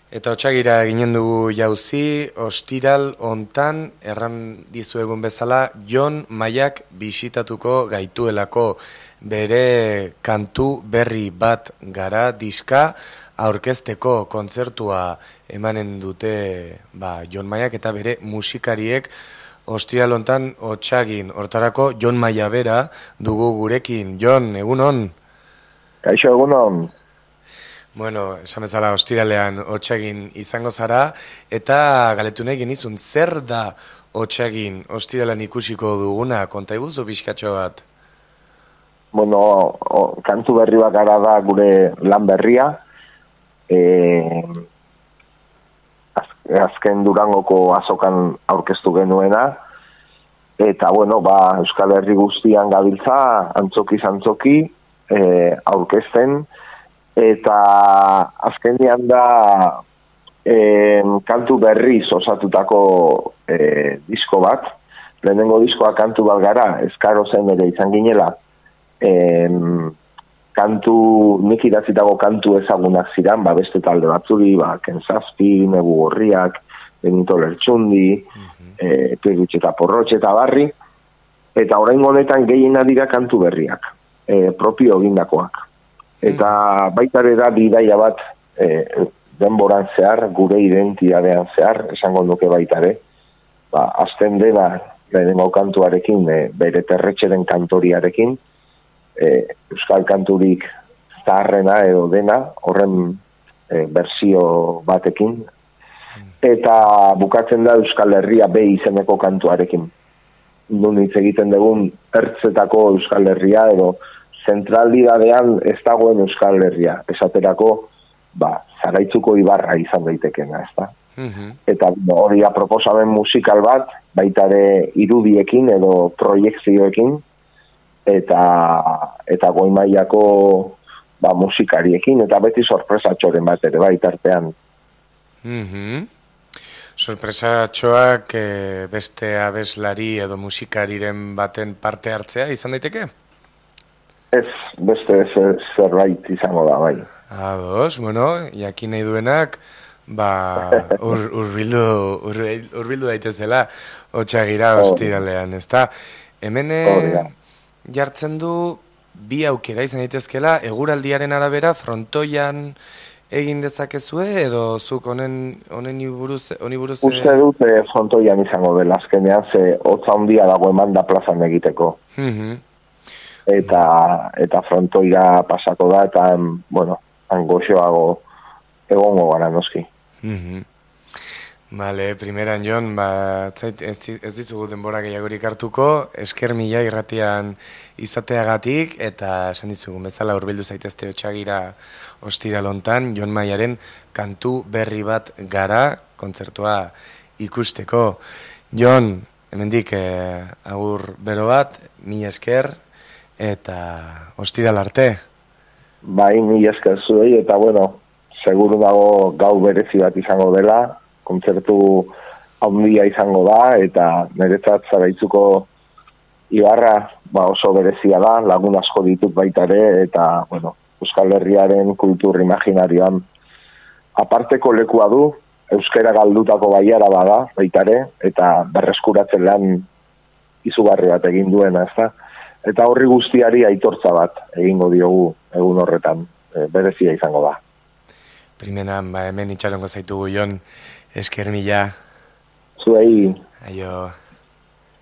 Eta otsagira ginen dugu jauzi, ostiral hontan erran dizuegun bezala, Jon Maiak bisitatuko gaituelako bere kantu berri bat gara diska aurkezteko kontzertua emanen dute Jon Maiak eta bere musikariek ostiral hontan otsagin. Hortarako Jon Maia bera dugu gurekin. Jon, egunon? Kaixo, egunon? Bueno, esan bezala ostiralean otsagin izango zara, eta galetu nahi genizun, zer da otsagin ostiralan ikusiko duguna? Konta iguzu pixkatxo bat? Bueno, kantu berri bat gara da gure lan berria. Azken Durangoko azokan aurkeztu genuena. Eta, bueno, Euskal Herri guztian gabiltza, antzoki, aurkezten. Eta azkenean da kantu berriz osatutako disko bat. Lehenengo diskoa kantu bat gara, eskaro zen ere izan ginela. Nik idatzitako kantu ezagunak ziren, beste talde batzuri, Ken Zazpi, Nebu Gorriak, Benito Lertxundi, Pirritx eta Porrotx eta Barri. Eta orain honetan gehiena dira kantu berriak, propio egindakoak. Eta baitare da bidaia bat denboran zehar, gure identidadean zehar, esango nuke baitare. Azten dena lehenengo kantuarekin, bere terretxeren kantoriarekin, euskal kanturik zaharrena edo dena, horren berzio batekin. Eta bukatzen da Euskal Herria B izeneko kantuarekin. Nun hitz egiten dugun ertzetako Euskal Herria edo zentralidadean ez dagoen Euskal Herria, esaterako, Zaraitzuko ibarra izan daitekena, ez da? Eta hori proposamen musikal bat, baita ere irudiekin edo proiekzioekin, eta goi mailako musikariekin, eta beti sorpresatxoren bat ere baita artean. Sorpresatxoak beste abeslari edo musikariren baten parte hartzea izan daiteke? Ez, beste zerbait izango da, bai. Ados, bueno, jakin nahi duenak, urbildu daitezela, otsagira ostiralean, ezta? Hemen jartzen du bi aukera izan daitezkela, eguraldiaren arabera frontoian egin dezakezue, edo zuk honen buruz... Uste dute frontoian izango dela, azkenean ze hotza handia dago emanda plazan egiteko. Eta frontoira pasako da, eta, bueno, angoxoago egongo gara noski. Vale, primeran, Jon, ez dizugu denbora gehiagorik hartuko, esker mila irratian izateagatik, eta esan dizugu bezala hurbildu zaitezte otsagira ostiral hontan, Jon Maiaren kantu berri bat gara, kontzertua ikusteko. Jon, hemendik agur bero bat, mila esker, eta ostiral arte. Bai, mila esker zuei, eta bueno, seguru dago gau berezi bat izango dela, kontzertu handia izango da, eta niretzat Zaraitzuko ibarra oso berezia da, lagun asko ditut baita ere, eta bueno, Euskal Herriaren kultur imaginarioan aparteko lekua du, euskara galdutako baiara bada baita ere, eta berreskuratzen lan izugarri bat egin duena, ezta? Eta horri guztiari aitortza bat egingo diogu egun horretan, berezia izango da. Primeran, hemen itxarongo zaitugu, Jon, esker mila. Zuei. Aio.